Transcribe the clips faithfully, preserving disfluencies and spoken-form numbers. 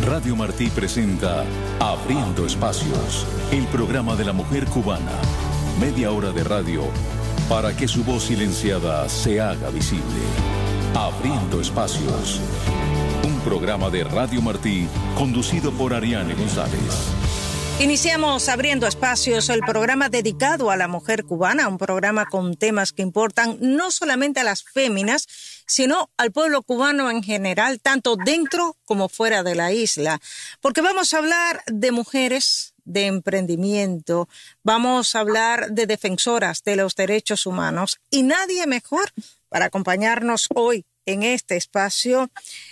Radio Martí presenta Abriendo Espacios, el programa de la mujer cubana. Media hora de radio para que su voz silenciada se haga visible. Abriendo Espacios, un programa de Radio Martí conducido por Ariane González. Iniciamos Abriendo Espacios, el programa dedicado a la mujer cubana, un programa con temas que importan no solamente a las féminas, sino al pueblo cubano en general, tanto dentro como fuera de la isla. Porque vamos a hablar de mujeres, de emprendimiento, vamos a hablar de defensoras de los derechos humanos, y nadie mejor para acompañarnos hoy en este espacio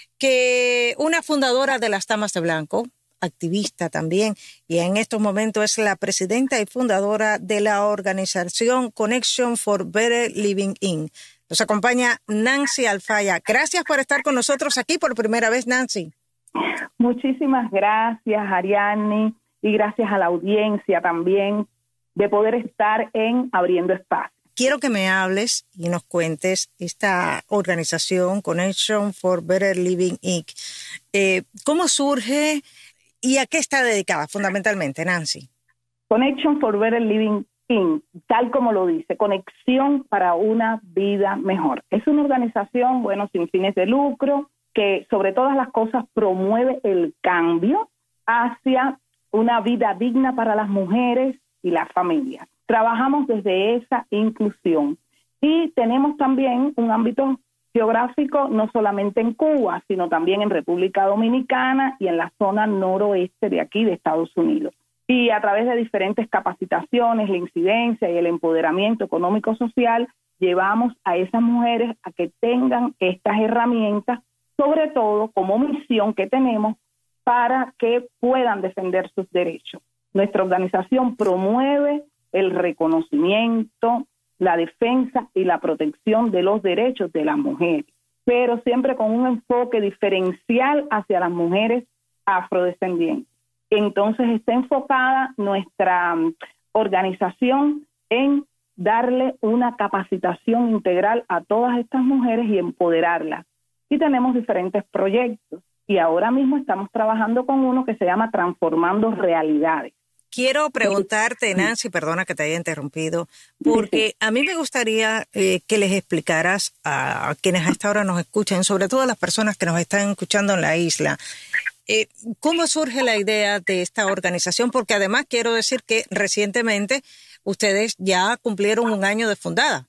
que una fundadora de las Damas de Blanco, activista también, y en estos momentos es la presidenta y fundadora de la organización Connection for Better Living In. Nos acompaña Nancy Alfaya. Gracias por estar con nosotros aquí por primera vez, Nancy. Muchísimas gracias, Ariane, y gracias a la audiencia también de poder estar en Abriendo Espacio. Quiero que me hables y nos cuentes esta organización Connection for Better Living Incorporated. Eh, ¿Cómo surge y a qué está dedicada fundamentalmente, Nancy? Connection for Better Living Incorporated, tal como lo dice, conexión para una vida mejor. Es una organización, bueno, sin fines de lucro, que sobre todas las cosas promueve el cambio hacia una vida digna para las mujeres y las familias. Trabajamos desde esa inclusión y tenemos también un ámbito geográfico no solamente en Cuba, sino también en República Dominicana y en la zona noroeste de aquí de Estados Unidos. Y a través de diferentes capacitaciones, la incidencia y el empoderamiento económico-social, llevamos a esas mujeres a que tengan estas herramientas, sobre todo como misión que tenemos para que puedan defender sus derechos. Nuestra organización promueve el reconocimiento, la defensa y la protección de los derechos de las mujeres, pero siempre con un enfoque diferencial hacia las mujeres afrodescendientes. Entonces está enfocada nuestra organización en darle una capacitación integral a todas estas mujeres y empoderarlas. Y tenemos diferentes proyectos y ahora mismo estamos trabajando con uno que se llama Transformando Realidades. Quiero preguntarte, Nancy, perdona que te haya interrumpido, porque a mí me gustaría eh, que les explicaras a, a quienes a esta hora nos escuchan, sobre todo a las personas que nos están escuchando en la isla, eh, cómo surge la idea de esta organización, porque además quiero decir que recientemente ustedes ya cumplieron un año de fundada.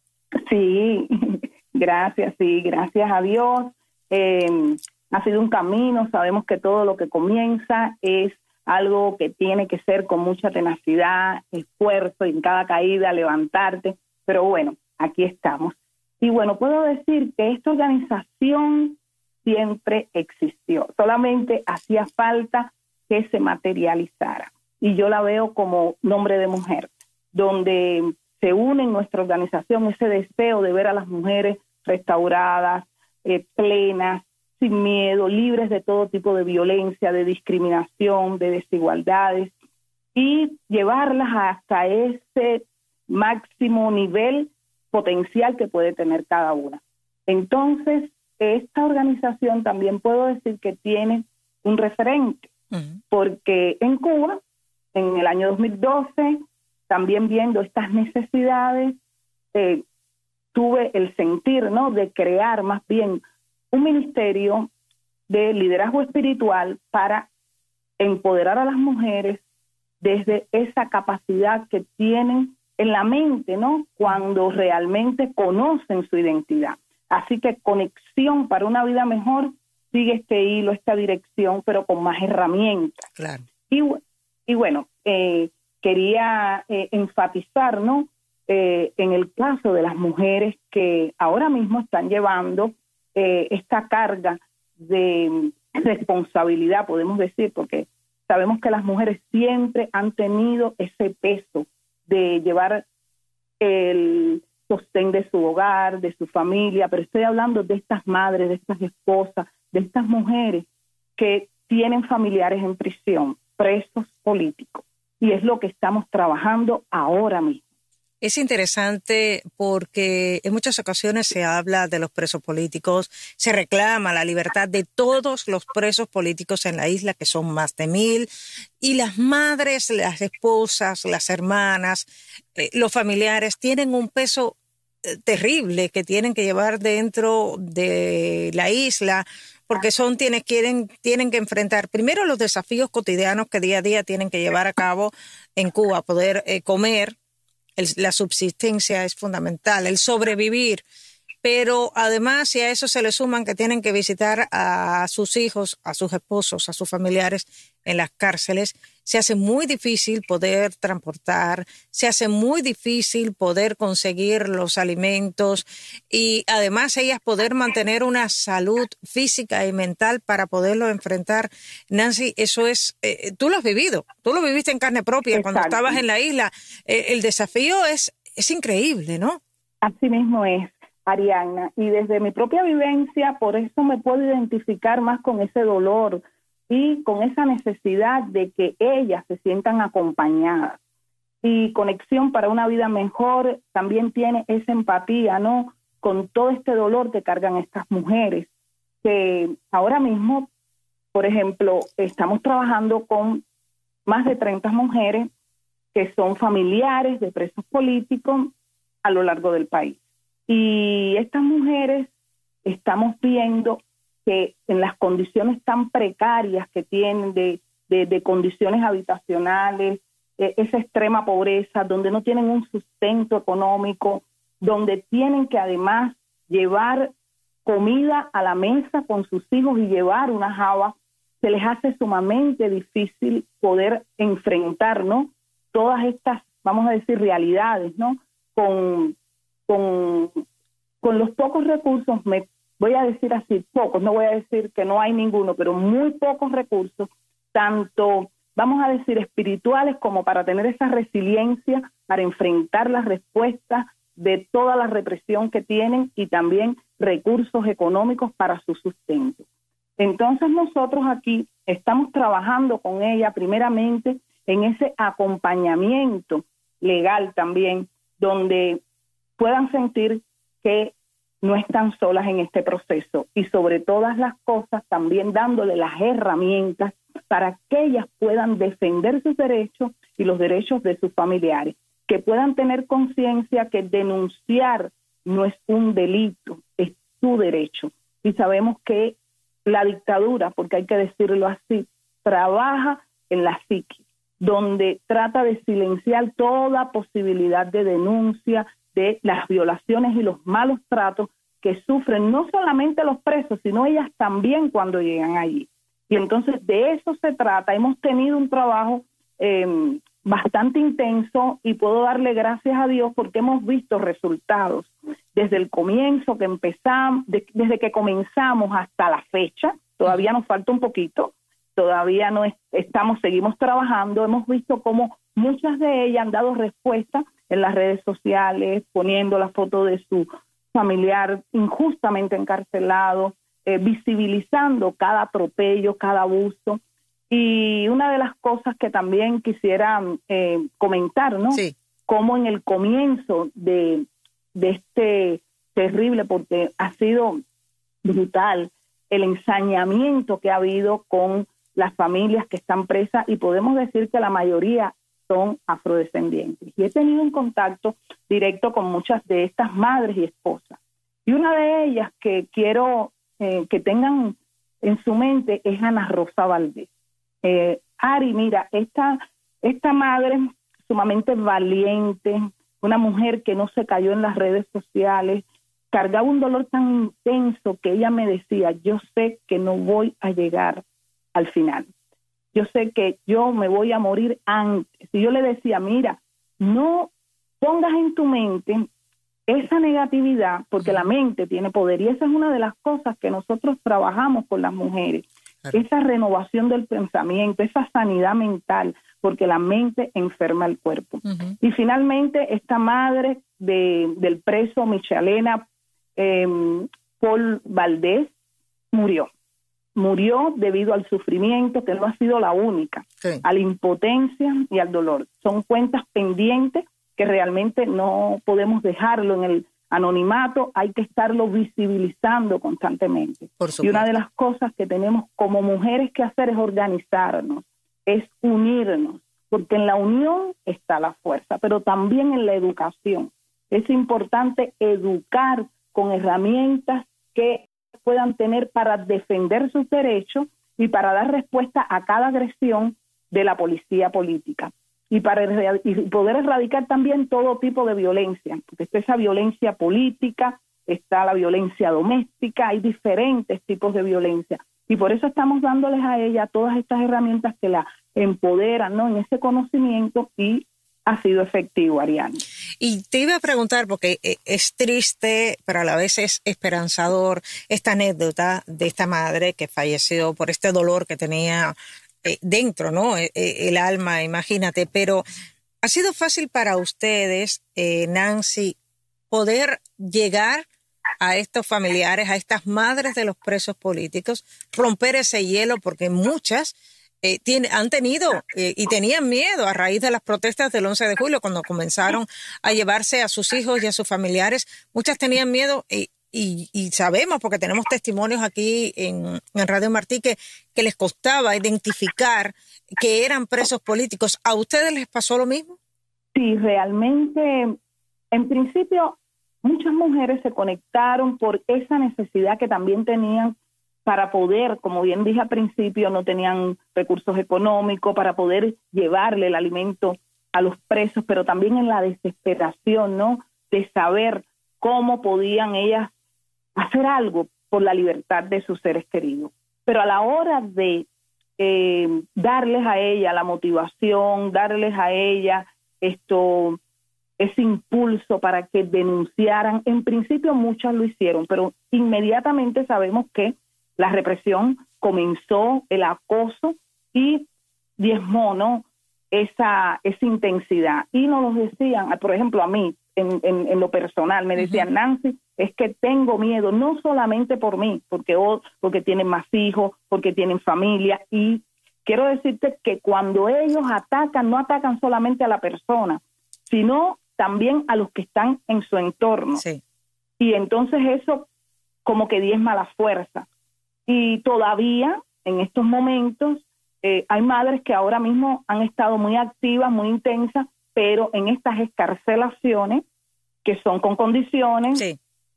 Sí, gracias, sí, gracias a Dios. Eh, ha sido un camino, sabemos que todo lo que comienza es algo que tiene que ser con mucha tenacidad, esfuerzo, y en cada caída levantarte, pero bueno, aquí estamos. Y bueno, puedo decir que esta organización siempre existió, solamente hacía falta que se materializara. Y yo la veo como Nombre de Mujer, donde se une en nuestra organización ese deseo de ver a las mujeres restauradas, eh, plenas, sin miedo, libres de todo tipo de violencia, de discriminación, de desigualdades, y llevarlas hasta ese máximo nivel potencial que puede tener cada una. Entonces, esta organización también puedo decir que tiene un referente, uh-huh. porque en Cuba, en el año dos mil doce, también viendo estas necesidades, eh, tuve el sentir, ¿no?, de crear más bien un ministerio de liderazgo espiritual para empoderar a las mujeres desde esa capacidad que tienen en la mente, ¿no?, cuando realmente conocen su identidad. Así que Conexión para una Vida Mejor sigue este hilo, esta dirección, pero con más herramientas. Claro. Y, y bueno, eh, quería eh, enfatizar, ¿no?, eh, en el caso de las mujeres que ahora mismo están llevando Eh, esta carga de responsabilidad, podemos decir, porque sabemos que las mujeres siempre han tenido ese peso de llevar el sostén de su hogar, de su familia, pero estoy hablando de estas madres, de estas esposas, de estas mujeres que tienen familiares en prisión, presos políticos, y es lo que estamos trabajando ahora mismo. Es interesante porque en muchas ocasiones se habla de los presos políticos, se reclama la libertad de todos los presos políticos en la isla, que son más de mil, y las madres, las esposas, las hermanas, eh, los familiares tienen un peso eh, terrible que tienen que llevar dentro de la isla, porque son quienes quieren, tienen que enfrentar primero los desafíos cotidianos que día a día tienen que llevar a cabo en Cuba, poder eh, comer. El, la subsistencia es fundamental, el sobrevivir, pero además si a eso se le suman que tienen que visitar a sus hijos, a sus esposos, a sus familiares en las cárceles, se hace muy difícil poder transportar, se hace muy difícil poder conseguir los alimentos y además ellas poder mantener una salud física y mental para poderlo enfrentar. Nancy, eso es, eh, tú lo has vivido, tú lo viviste en carne propia. Exacto. Cuando estabas en la isla. Eh, el desafío es, es increíble, ¿no? Así mismo es, Arianna, y desde mi propia vivencia, por eso me puedo identificar más con ese dolor y con esa necesidad de que ellas se sientan acompañadas. Y Conexión para una Vida Mejor también tiene esa empatía, ¿no?, con todo este dolor que cargan estas mujeres, que ahora mismo, por ejemplo, estamos trabajando con más de treinta mujeres que son familiares de presos políticos a lo largo del país. Y estas mujeres estamos viendo que en las condiciones tan precarias que tienen de, de, de condiciones habitacionales, eh, esa extrema pobreza, donde no tienen un sustento económico, donde tienen que además llevar comida a la mesa con sus hijos y llevar una java, se les hace sumamente difícil poder enfrentar, ¿no?, todas estas, vamos a decir, realidades, ¿no?, con, con, con los pocos recursos, me voy a decir así, pocos, no voy a decir que no hay ninguno, pero muy pocos recursos, tanto, vamos a decir, espirituales como para tener esa resiliencia, para enfrentar las respuestas de toda la represión que tienen y también recursos económicos para su sustento. Entonces nosotros aquí estamos trabajando con ella primeramente en ese acompañamiento legal también, donde puedan sentir que no están solas en este proceso y sobre todas las cosas también dándole las herramientas para que ellas puedan defender sus derechos y los derechos de sus familiares, que puedan tener conciencia que denunciar no es un delito, es su derecho. Y sabemos que la dictadura, porque hay que decirlo así, trabaja en la psiquis, donde trata de silenciar toda posibilidad de denuncia de las violaciones y los malos tratos que sufren no solamente los presos, sino ellas también cuando llegan allí. Y entonces de eso se trata. Hemos tenido un trabajo eh, bastante intenso y puedo darle gracias a Dios porque hemos visto resultados desde el comienzo que empezamos, de, desde que comenzamos hasta la fecha. Todavía nos falta un poquito, todavía no es, estamos, seguimos trabajando. Hemos visto cómo muchas de ellas han dado respuesta en las redes sociales, poniendo la foto de su familiar injustamente encarcelado, eh, visibilizando cada atropello, cada abuso. Y una de las cosas que también quisiera eh, comentar, ¿no? Sí. Cómo en el comienzo de, de este terrible, porque ha sido brutal, el ensañamiento que ha habido con las familias que están presas, y podemos decir que la mayoría son afrodescendientes. Y he tenido un contacto directo con muchas de estas madres y esposas. Y una de ellas que quiero eh, que tengan en su mente es Ana Rosa Valdés. Eh, Ari, mira, esta, esta madre sumamente valiente, una mujer que no se cayó en las redes sociales, cargaba un dolor tan intenso que ella me decía, yo sé que no voy a llegar al final. Yo sé que yo me voy a morir antes. Y yo le decía, mira, no pongas en tu mente esa negatividad, porque la mente tiene poder. Y esa es una de las cosas que nosotros trabajamos con las mujeres. Claro. Esa renovación del pensamiento, esa sanidad mental, porque la mente enferma el cuerpo. Uh-huh. Y finalmente, esta madre de, del preso Michelena eh, Paul Valdés murió. Murió debido al sufrimiento, que no ha sido la única, sí. a la impotencia y al dolor. Son cuentas pendientes que realmente no podemos dejarlo en el anonimato, hay que estarlo visibilizando constantemente. Por supuesto. Y una de las cosas que tenemos como mujeres que hacer es organizarnos, es unirnos, porque en la unión está la fuerza, pero también en la educación. Es importante educar con herramientas que puedan tener para defender sus derechos y para dar respuesta a cada agresión de la policía política. Y para y poder erradicar también todo tipo de violencia, porque está esa violencia política, está la violencia doméstica, hay diferentes tipos de violencia. Y por eso estamos dándoles a ella todas estas herramientas que la empoderan, ¿no?, en ese conocimiento, y ha sido efectivo, Ariane. Y te iba a preguntar, porque es triste, pero a la vez es esperanzador, esta anécdota de esta madre que falleció por este dolor que tenía Eh, dentro, ¿no? Eh, eh, el alma, imagínate. Pero ¿ha sido fácil para ustedes, eh, Nancy, poder llegar a estos familiares, a estas madres de los presos políticos, romper ese hielo? Porque muchas eh, tiene, han tenido eh, y tenían miedo a raíz de las protestas del once de julio, cuando comenzaron a llevarse a sus hijos y a sus familiares. Muchas tenían miedo y Y, y sabemos, porque tenemos testimonios aquí en, en Radio Martí, que, que les costaba identificar que eran presos políticos. ¿A ustedes les pasó lo mismo? Sí, realmente, en principio, muchas mujeres se conectaron por esa necesidad que también tenían para poder, como bien dije al principio, no tenían recursos económicos para poder llevarle el alimento a los presos, pero también en la desesperación, ¿no?, de saber cómo podían ellas hacer algo por la libertad de sus seres queridos. Pero a la hora de eh, darles a ella la motivación, darles a ella esto, ese impulso para que denunciaran, en principio muchas lo hicieron, pero inmediatamente sabemos que la represión comenzó, el acoso, y diezmó, ¿no?, esa, esa intensidad. Y nos lo decían, por ejemplo, a mí, en, en, en lo personal, me decían, uh-huh. Nancy, es que tengo miedo, no solamente por mí, porque, oh, porque tienen más hijos, porque tienen familia, y quiero decirte que cuando ellos atacan, no atacan solamente a la persona, sino también a los que están en su entorno. Sí. Y entonces eso como que diezma la fuerza. Y todavía, en estos momentos, eh, hay madres que ahora mismo han estado muy activas, muy intensas, pero en estas excarcelaciones, que son con condiciones, sí.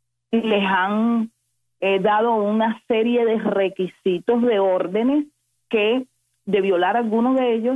les han eh, dado una serie de requisitos, de órdenes, que de violar algunos de ellos,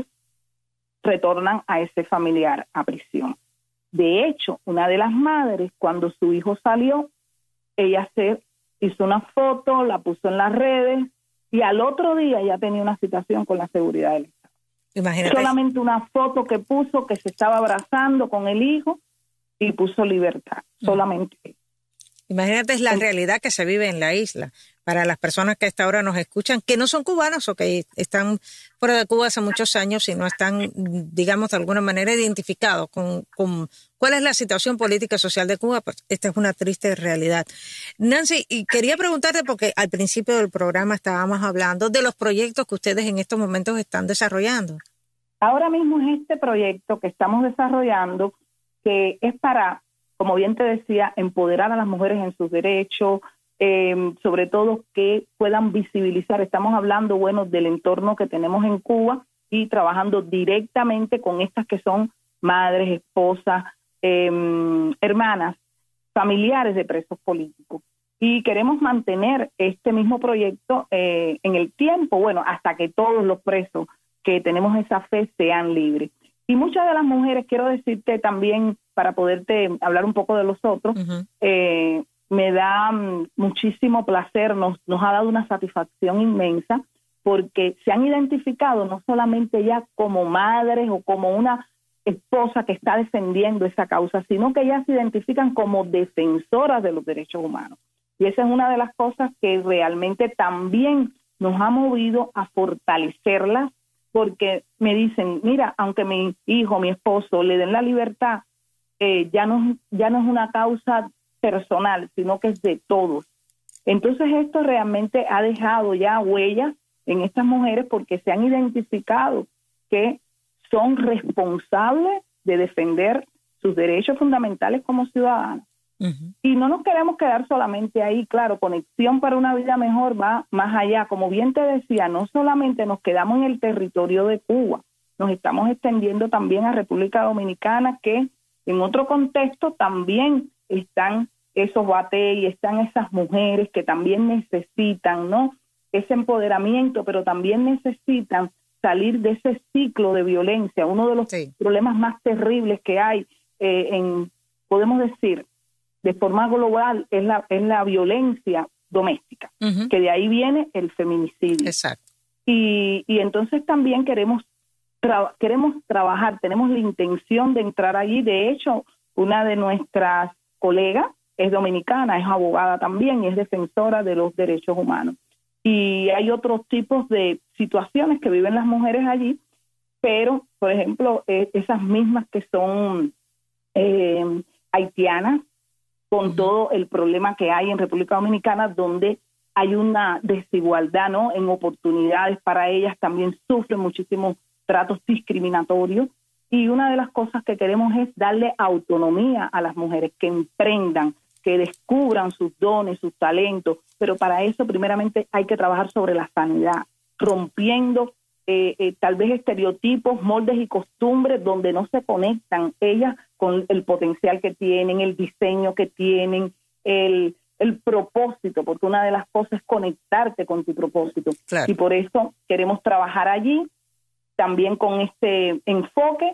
retornan a ese familiar a prisión. De hecho, una de las madres, cuando su hijo salió, ella se hizo una foto, la puso en las redes, y al otro día ya tenía una citación con la seguridad del Estado. Imagínate. Solamente una foto que puso, que se estaba abrazando con el hijo, y puso libertad, mm. solamente. Imagínate, es la sí. realidad que se vive en la isla. Para las personas que a esta hora nos escuchan, que no son cubanos o que están fuera de Cuba hace muchos años y no están, digamos, de alguna manera identificados con, con cuál es la situación política y social de Cuba, pues esta es una triste realidad. Nancy, y quería preguntarte, porque al principio del programa estábamos hablando de los proyectos que ustedes en estos momentos están desarrollando. Ahora mismo es este proyecto que estamos desarrollando, que es para, como bien te decía, empoderar a las mujeres en sus derechos, Eh, sobre todo que puedan visibilizar. Estamos hablando, bueno, del entorno que tenemos en Cuba y trabajando directamente con estas que son madres, esposas, eh, hermanas, familiares de presos políticos. Y queremos mantener este mismo proyecto eh, en el tiempo, bueno, hasta que todos los presos que tenemos esa fe sean libres. Y muchas de las mujeres, quiero decirte también, para poderte hablar un poco de los otros, uh-huh. eh, me da muchísimo placer, nos, nos ha dado una satisfacción inmensa, porque se han identificado no solamente ya como madres o como una esposa que está defendiendo esa causa, sino que ellas se identifican como defensoras de los derechos humanos. Y esa es una de las cosas que realmente también nos ha movido a fortalecerlas, porque me dicen, mira, aunque mi hijo, mi esposo le den la libertad, eh, ya no, ya no es una causa personal, sino que es de todos. Entonces esto realmente ha dejado ya huellas en estas mujeres, porque se han identificado que son responsables de defender sus derechos fundamentales como ciudadanos. Uh-huh. Y no nos queremos quedar solamente ahí. Claro, Conexión para una Vida Mejor va más allá. Como bien te decía, no solamente nos quedamos en el territorio de Cuba, nos estamos extendiendo también a República Dominicana, que en otro contexto también están esos bateos y están esas mujeres que también necesitan, ¿no?, ese empoderamiento, pero también necesitan salir de ese ciclo de violencia. Uno de los sí. problemas más terribles que hay, eh, en, podemos decir, de forma global, es la, es la violencia doméstica, uh-huh. que de ahí viene el feminicidio. Exacto. Y, y entonces también queremos, tra- queremos trabajar, tenemos la intención de entrar allí. De hecho, una de nuestras colegas es dominicana, es abogada también y es defensora de los derechos humanos. Y hay otros tipos de situaciones que viven las mujeres allí, pero, por ejemplo, eh, esas mismas que son eh, haitianas, con uh-huh. todo el problema que hay en República Dominicana, donde hay una desigualdad, ¿no?, en oportunidades para ellas, también sufren muchísimos tratos discriminatorios. Y una de las cosas que queremos es darle autonomía a las mujeres, que emprendan, que descubran sus dones, sus talentos, pero para eso primeramente hay que trabajar sobre la sanidad, rompiendo eh, eh, tal vez estereotipos, moldes y costumbres donde no se conectan ellas con el potencial que tienen, el diseño que tienen, el, el propósito, porque una de las cosas es conectarte con tu propósito. Claro. Y por eso queremos trabajar allí, también con este enfoque.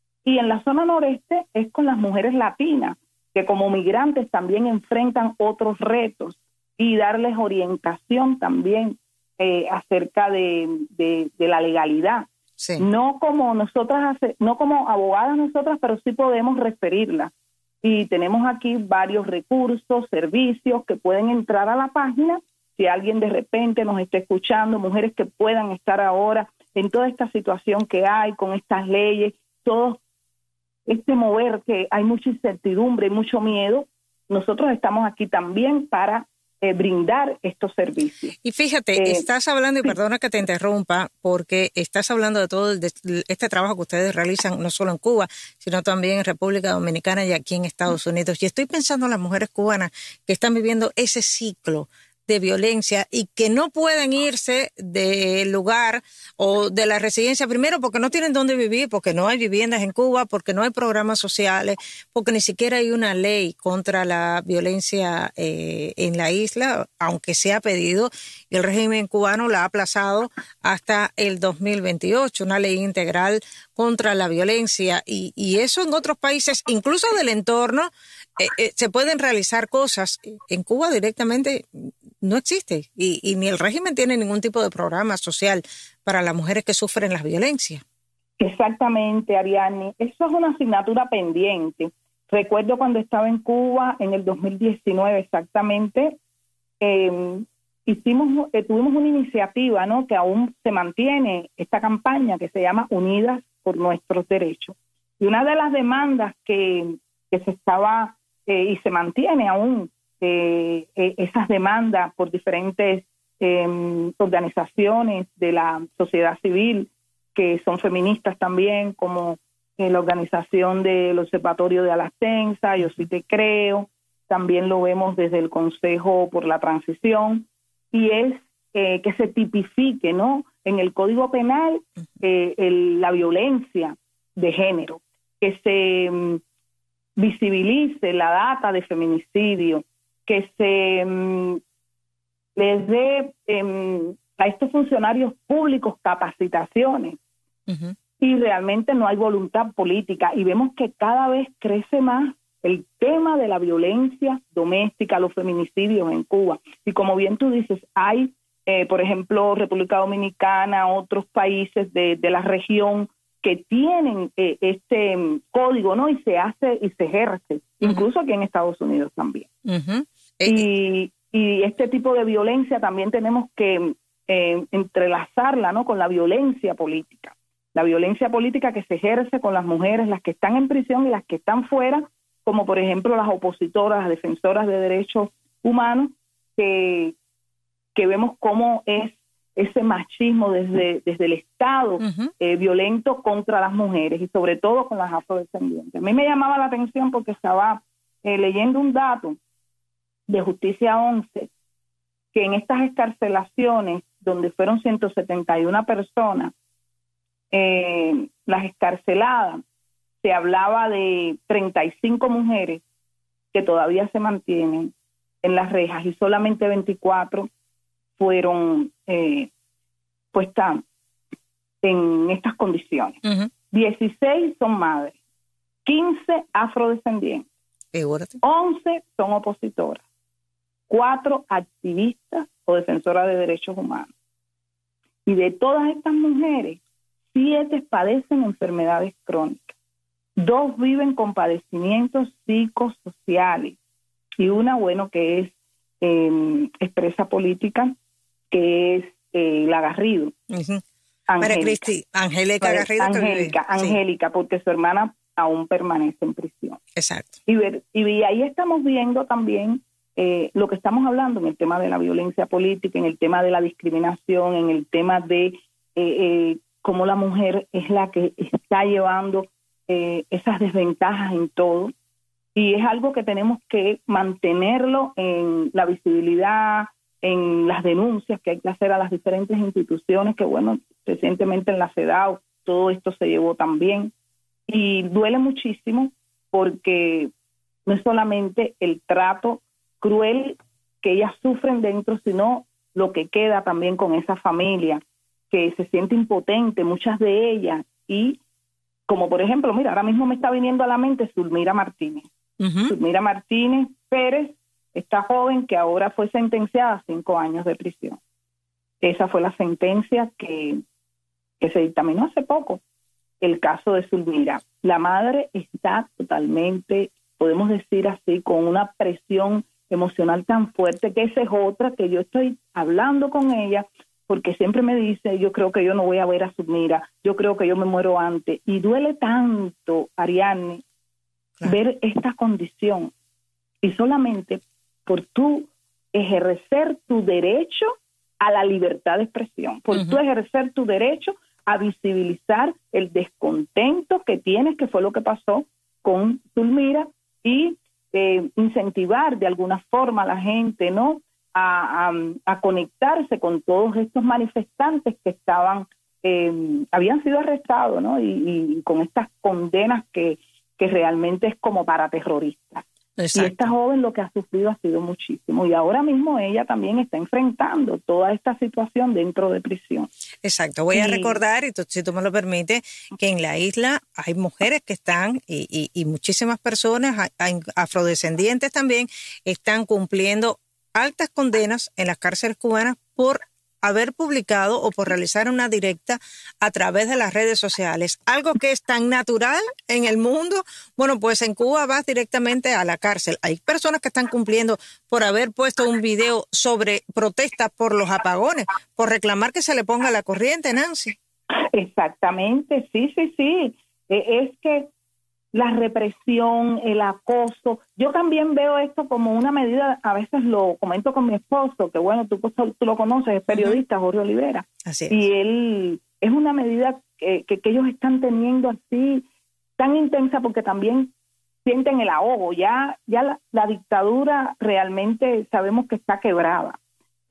Y en la zona noreste es con las mujeres latinas, que como migrantes también enfrentan otros retos, y darles orientación también eh, acerca de, de, de la legalidad. Sí. No como nosotras, no como abogadas nosotras, pero sí podemos referirlas. Y tenemos aquí varios recursos, servicios que pueden entrar a la página. Si alguien de repente nos está escuchando, mujeres que puedan estar ahora en toda esta situación que hay con estas leyes, todo este mover que hay mucha incertidumbre y mucho miedo, nosotros estamos aquí también para eh, brindar estos servicios. Y fíjate, eh, estás hablando, y perdona que te interrumpa, porque estás hablando de todo el, de, este trabajo que ustedes realizan, no solo en Cuba, sino también en República Dominicana y aquí en Estados Unidos. Y estoy pensando en las mujeres cubanas que están viviendo ese ciclo de violencia y que no pueden irse del lugar o de la residencia, primero porque no tienen dónde vivir, porque no hay viviendas en Cuba, porque no hay programas sociales, porque ni siquiera hay una ley contra la violencia eh, en la isla, aunque se ha pedido, y el régimen cubano la ha aplazado hasta el dos mil veintiocho, una ley integral contra la violencia, y, y eso en otros países, incluso del entorno, eh, eh, se pueden realizar cosas. En Cuba directamente no existe, y, y ni el régimen tiene ningún tipo de programa social para las mujeres que sufren las violencias. Exactamente, Ariadne. Eso es una asignatura pendiente. Recuerdo cuando estaba en Cuba en el dos mil diecinueve exactamente, eh, hicimos, eh, tuvimos una iniciativa, ¿no?, que aún se mantiene, esta campaña que se llama Unidas por Nuestros Derechos. Y una de las demandas que, que se estaba eh, y se mantiene aún, Eh, eh, esas demandas por diferentes eh, organizaciones de la sociedad civil que son feministas también, como eh, la organización del Observatorio de Alastensa, Yo Sí Te Creo, también lo vemos desde el Consejo por la Transición, y es eh, que se tipifique, ¿no?, en el Código Penal eh, el, la violencia de género, que se um, visibilice la data de feminicidio, que se um, les dé um, a estos funcionarios públicos capacitaciones. Uh-huh. Y realmente no hay voluntad política, y vemos que cada vez crece más el tema de la violencia doméstica, los feminicidios en Cuba. Y como bien tú dices, hay, eh, por ejemplo, República Dominicana, otros países de, de la región que tienen eh, este um, código, ¿no?, y se hace y se ejerce, uh-huh. incluso aquí en Estados Unidos también. Uh-huh. Y, y este tipo de violencia también tenemos que eh, entrelazarla, ¿no?, con la violencia política. La violencia política que se ejerce con las mujeres, las que están en prisión y las que están fuera, como por ejemplo las opositoras, las defensoras de derechos humanos, que, que vemos cómo es ese machismo desde, desde el Estado uh-huh. eh, violento contra las mujeres y sobre todo con las afrodescendientes. A mí me llamaba la atención porque estaba eh, leyendo un dato de Justicia once, que en estas excarcelaciones, donde fueron ciento setenta y una personas, eh, las escarceladas, se hablaba de treinta y cinco mujeres que todavía se mantienen en las rejas y solamente veinticuatro fueron eh, puestas en estas condiciones. Uh-huh. dieciséis son madres, quince afrodescendientes, Figúrate. once son opositoras, cuatro activistas o defensoras de derechos humanos. Y de todas estas mujeres, siete padecen enfermedades crónicas, dos viven con padecimientos psicosociales y una, bueno, que es eh, expresa política, que es eh, la Garrido. Uh-huh. María Cristi, Angélica Garrido. Angélica, Angélica, sí. Porque su hermana aún permanece en prisión. Exacto. Y, ver, y ahí estamos viendo también eh, lo que estamos hablando en el tema de la violencia política, en el tema de la discriminación, en el tema de eh, eh, cómo la mujer es la que está llevando eh, esas desventajas en todo. Y es algo que tenemos que mantenerlo en la visibilidad, en las denuncias que hay que hacer a las diferentes instituciones, que bueno, recientemente en la CEDAW todo esto se llevó también. Y duele muchísimo porque no es solamente el trato cruel que ellas sufren dentro, sino lo que queda también con esa familia, que se siente impotente, muchas de ellas. Y como por ejemplo, mira, ahora mismo me está viniendo a la mente Zulmira Martínez. Uh-huh. Zulmira Martínez Pérez, esta joven que ahora fue sentenciada a cinco años de prisión. Esa fue la sentencia que, que se dictaminó hace poco, el caso de Zulmira. La madre está totalmente, podemos decir así, con una presión emocional tan fuerte, que esa es otra que yo estoy hablando con ella, porque siempre me dice, yo creo que yo no voy a ver a Zulmira, yo creo que yo me muero antes. Y duele tanto, Ariadne, claro, ver esta condición. Y solamente por tú ejercer tu derecho a la libertad de expresión, por uh-huh. tú ejercer tu derecho a visibilizar el descontento que tienes, que fue lo que pasó con Zulmira, y eh, incentivar de alguna forma a la gente, ¿no?, a, a, a conectarse con todos estos manifestantes que estaban, eh, habían sido arrestados, ¿no?, y, y con estas condenas que, que realmente es como para terroristas. Exacto. Y esta joven lo que ha sufrido ha sido muchísimo, y ahora mismo ella también está enfrentando toda esta situación dentro de prisión. Exacto. Voy y... a recordar, y tú, si tú me lo permites, que en la isla hay mujeres que están, y, y, y muchísimas personas, hay, hay afrodescendientes también, están cumpliendo altas condenas en las cárceles cubanas por haber publicado o por realizar una directa a través de las redes sociales. Algo que es tan natural en el mundo. Bueno, pues en Cuba vas directamente a la cárcel. Hay personas que están cumpliendo por haber puesto un video sobre protestas por los apagones, por reclamar que se le ponga la corriente, Nancy. Exactamente, sí, sí, sí. Es que la represión, el acoso, yo también veo esto como una medida, a veces lo comento con mi esposo, que bueno, tú, tú lo conoces, es periodista, uh-huh. Jorge Olivera. Así es. Y él, es una medida que, que, que ellos están teniendo así, tan intensa, porque también sienten el ahogo, ya, ya la, la dictadura realmente sabemos que está quebrada.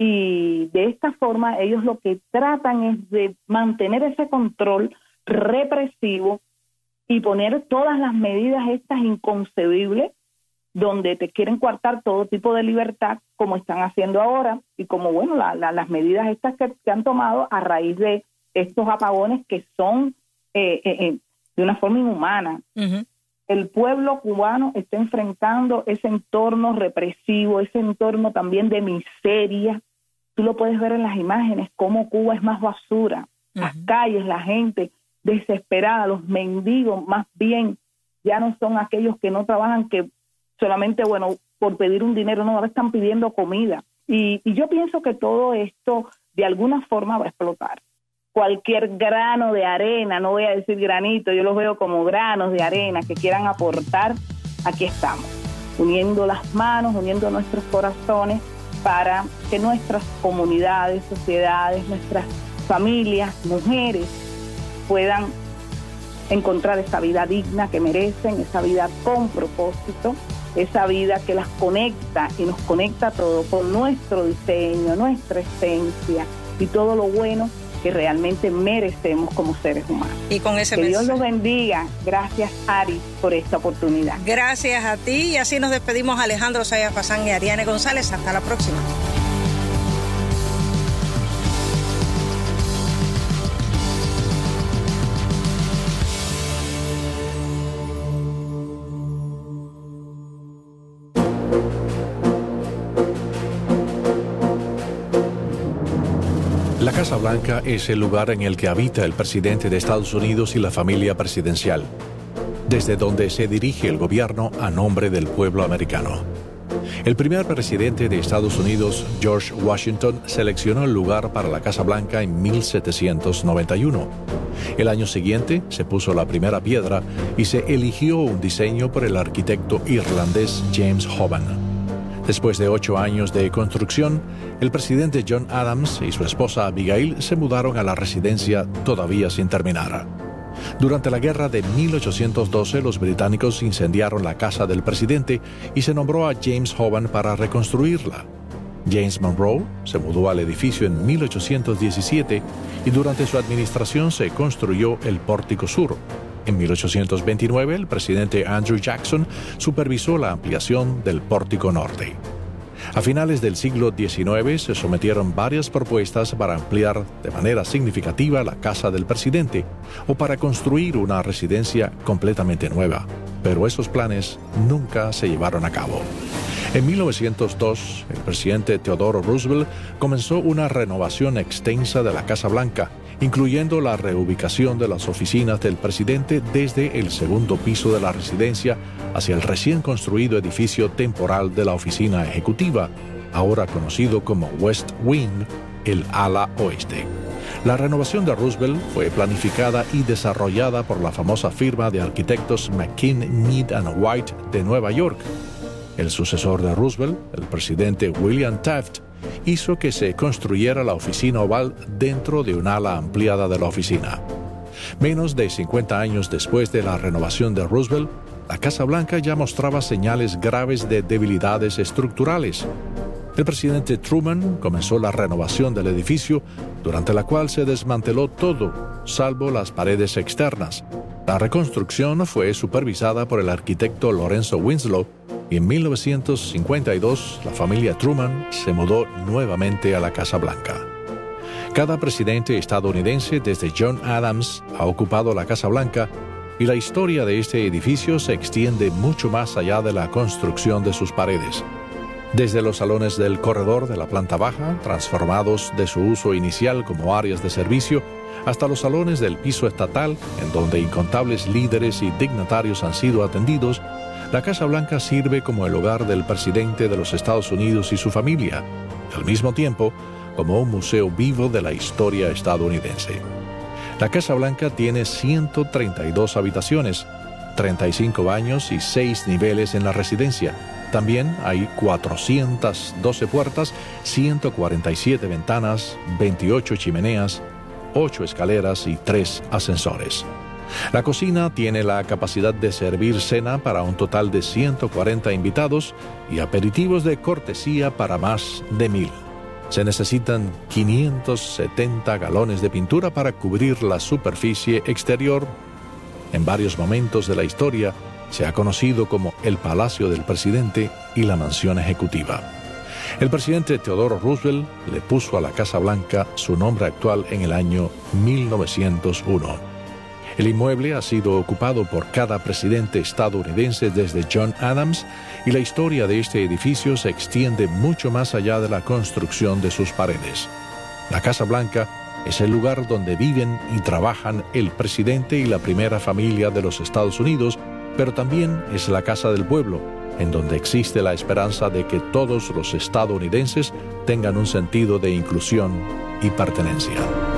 Y de esta forma ellos lo que tratan es de mantener ese control represivo y poner todas las medidas estas inconcebibles, donde te quieren coartar todo tipo de libertad, como están haciendo ahora, y como, bueno, la, la, las medidas estas que, que han tomado a raíz de estos apagones que son eh, eh, eh, de una forma inhumana. Uh-huh. El pueblo cubano está enfrentando ese entorno represivo, ese entorno también de miseria. Tú lo puedes ver en las imágenes, cómo Cuba es más basura. Uh-huh. Las calles, la gente desesperada, los mendigos más bien ya no son aquellos que no trabajan, que solamente, bueno, por pedir un dinero, no, ahora están pidiendo comida. Y, y yo pienso que todo esto de alguna forma va a explotar. Cualquier grano de arena, no voy a decir granito, yo los veo como granos de arena que quieran aportar, aquí estamos, uniendo las manos, uniendo nuestros corazones para que nuestras comunidades, sociedades, nuestras familias, mujeres puedan encontrar esa vida digna que merecen, esa vida con propósito, esa vida que las conecta y nos conecta todo con nuestro diseño, nuestra esencia y todo lo bueno que realmente merecemos como seres humanos. Y con ese que mensaje. Dios los bendiga. Gracias, Ari, por esta oportunidad. Gracias a ti, y así nos despedimos Alejandro Zayas Fazán y Ariane González. Hasta la próxima. La Casa Blanca es el lugar en el que habita el presidente de Estados Unidos y la familia presidencial, desde donde se dirige el gobierno a nombre del pueblo americano. El primer presidente de Estados Unidos, George Washington, seleccionó el lugar para la Casa Blanca en mil setecientos noventa y uno. El año siguiente se puso la primera piedra y se eligió un diseño por el arquitecto irlandés James Hoban. Después de ocho años de construcción, el presidente John Adams y su esposa Abigail se mudaron a la residencia todavía sin terminar. Durante la guerra de mil ochocientos doce, los británicos incendiaron la casa del presidente y se nombró a James Hoban para reconstruirla. James Monroe se mudó al edificio en mil ochocientos diecisiete y durante su administración se construyó el Pórtico Sur. En mil ochocientos veintinueve, el presidente Andrew Jackson supervisó la ampliación del Pórtico Norte. A finales del siglo diecinueve se sometieron varias propuestas para ampliar de manera significativa la casa del presidente o para construir una residencia completamente nueva, pero esos planes nunca se llevaron a cabo. En mil novecientos dos, el presidente Theodore Roosevelt comenzó una renovación extensa de la Casa Blanca, incluyendo la reubicación de las oficinas del presidente desde el segundo piso de la residencia hacia el recién construido edificio temporal de la oficina ejecutiva, ahora conocido como West Wing, el ala oeste. La renovación de Roosevelt fue planificada y desarrollada por la famosa firma de arquitectos McKean, Mead and White de Nueva York. El sucesor de Roosevelt, el presidente William Taft, hizo que se construyera la oficina oval dentro de un ala ampliada de la oficina. Menos de cincuenta años después de la renovación de Roosevelt, la Casa Blanca ya mostraba señales graves de debilidades estructurales. El presidente Truman comenzó la renovación del edificio, durante la cual se desmanteló todo, salvo las paredes externas. La reconstrucción fue supervisada por el arquitecto Lorenzo Winslow, y en mil novecientos cincuenta y dos la familia Truman se mudó nuevamente a la Casa Blanca. Cada presidente estadounidense desde John Adams ha ocupado la Casa Blanca y la historia de este edificio se extiende mucho más allá de la construcción de sus paredes. Desde los salones del corredor de la planta baja, transformados de su uso inicial como áreas de servicio, hasta los salones del piso estatal, en donde incontables líderes y dignatarios han sido atendidos, la Casa Blanca sirve como el hogar del presidente de los Estados Unidos y su familia, y al mismo tiempo como un museo vivo de la historia estadounidense. La Casa Blanca tiene ciento treinta y dos habitaciones, treinta y cinco baños y seis niveles en la residencia. También hay cuatrocientas doce puertas, ciento cuarenta y siete ventanas, veintiocho chimeneas, ocho escaleras y tres ascensores. La cocina tiene la capacidad de servir cena para un total de ciento cuarenta invitados y aperitivos de cortesía para más de mil. Se necesitan quinientos setenta galones de pintura para cubrir la superficie exterior. En varios momentos de la historia se ha conocido como el Palacio del Presidente y la Mansión Ejecutiva. El presidente Theodore Roosevelt le puso a la Casa Blanca su nombre actual en el año mil novecientos uno. El inmueble ha sido ocupado por cada presidente estadounidense desde John Adams y la historia de este edificio se extiende mucho más allá de la construcción de sus paredes. La Casa Blanca es el lugar donde viven y trabajan el presidente y la primera familia de los Estados Unidos, pero también es la casa del pueblo, en donde existe la esperanza de que todos los estadounidenses tengan un sentido de inclusión y pertenencia.